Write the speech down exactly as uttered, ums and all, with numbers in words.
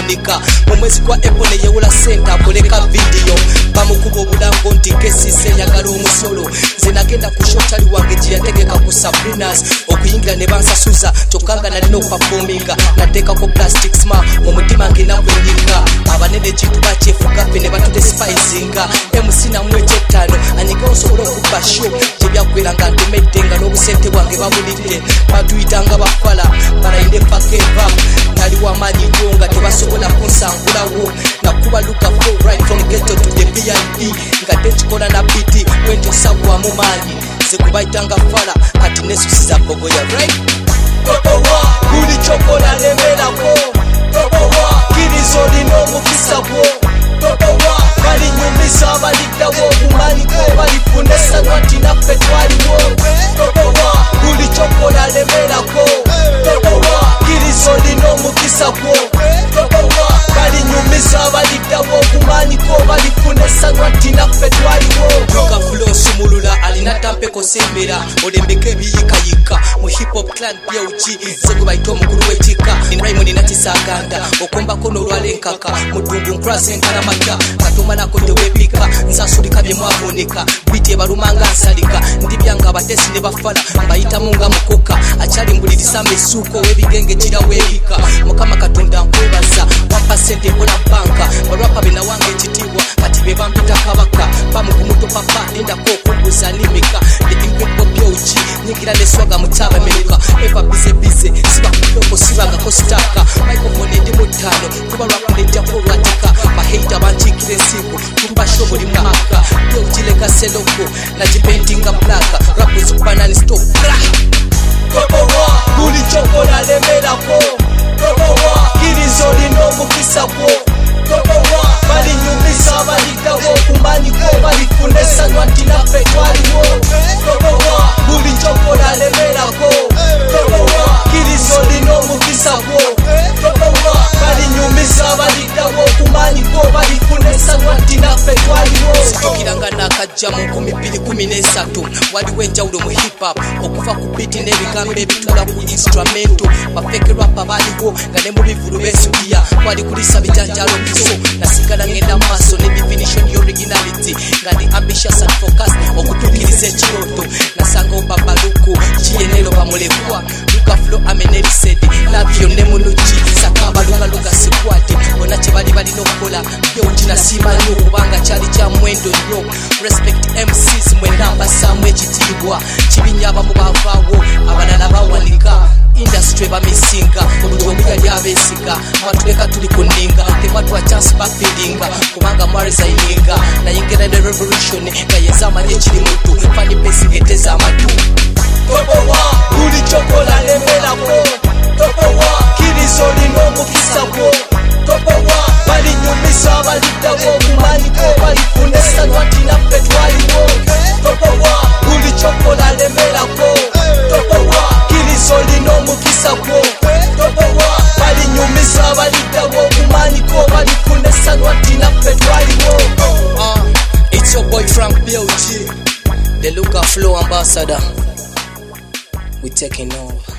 bavunika mu mwezi kwa April ne yewula senta akoleka video bamukuba obulango nti kesise yagala omusolo nze nagenda ku show tali wange gye yategeka ku Sabrinas okuyingira ne bansasuza kyokanga nalina okuperforminga nateekako plastic smile mu mutima ngenakwenyika abanene kintu bakyefugafe ne batudesifizinga M C namwe ekyetaano anyiga osobola okuba show gye byaggwera nga ntemedde nga n'obusente bwange babulidde batuyitanga bafala balayinde pakeva nali wamaanyi nnyo nga tebasobola kunsangulawo nakuba luka flow right from ghetto to the V I P nga tekikola na biti wenti osagwamu maanyi ze kubayitanga fala kati nesusiza bogoya right tobowa buli kyokola lemerako tobowa kiriza olina omukisa gwo tobowa balinyumisa abaliddawo obumaniko balifuna essanyu nti naffe twaliwo tobowa buli kyokola lemerako tobowa kiriza olina omukisa gwo tobowa balinyumisa abaliddawo obumaniko balifuna essanyu nti naffe twaliwo luka flow sumulula alina tampeko sembera olembeka ebiyikayika mu hip hop clan P O G ze gwe bayita omukulu w'ekika Raymond natisaganda okombako n'olwala enkaka mudungu nkrasa enkalamata katomalako teweepika nsasulika bye mwavunika biti ebalumanga nsalika ndibyanga abatesi ne bafala mbayitamu nga mukoka akyali mbulirisama essuuko w'ebigenge kiraweebika mukama katonda nkwebaza wampa sente nkola banka balwapa be nawanga ekitiibwa kati be bampita kabaka bamugumuto papa nendako okubuza nimika the P O G nyigira neswaga mutaba meruka eva bize bize siba kuloko sibangako sitaka microphone ndi mutano kuba lwakunejja ko lwatika bahita banchikire ensigo tumbasho buli mwaka P O G leka seloko nagipentinga plaka rap is banana stop tobowa buli kyokola lemerako tobowa kiriza olina omukisa gwo tobowa balinyumisa abaliddawo okumanyiko balifuna essanyu nti naffe twaliwo tobowa buli kyokola lemerako tobowa kiriza olina omukisa gwo tobowa balinyumisa abaliddawo okumanyiko balifuna essanyu nti naffe twaliwo situkiranga nakajja mu nkumi bbiri kumi n'esatu waliwo enjawulo mu hip hop okuva ku biti n'ebigambo ebitula ku instrumento bafeke rapa baaliwo nga ne mu bivulu beesubiya kwali kulisa bijanjalo biso nasigala ngenda maaso ne definition y'originality nga ndi ambitious and focused okutuukiriza ekirooto nasangawo babaluku kiyenero bamulekwa luka flow amenerisedi nabyo ne munuki sakamba luka luka sikwati bonna kye bali balina okukola byo kinasiima nnyo kubanga kyali kya mwendo nnyo respect M Cs mwena mbasaamu ekitiibwa kibinya abamu baavaawo abalala bawanika industry bamisinga omuntu omu yali abeesiga mwatuleka tuli ku nninga temwatuwa chance bafiringa kubanga mwaresigninga nayingira ne revolution nga yezaamanye ekiri mutu fani pesi eteza amatu tobowa buli kyokola lemerako tobowa kiriza olina omukisa gwo tobowa balinyumisa abaliddawo okumanyiko balifuna essanyu nti naffe twaliwo tobowa buli kyokola lemerako tobowa kiriza olina omukisa gwo tobowa balinyumisa abaliddawo okumanyiko balifuna essanyu nti naffe twaliwo. It's your boy Frank P O G, the Luka Flow ambassador. We taking over.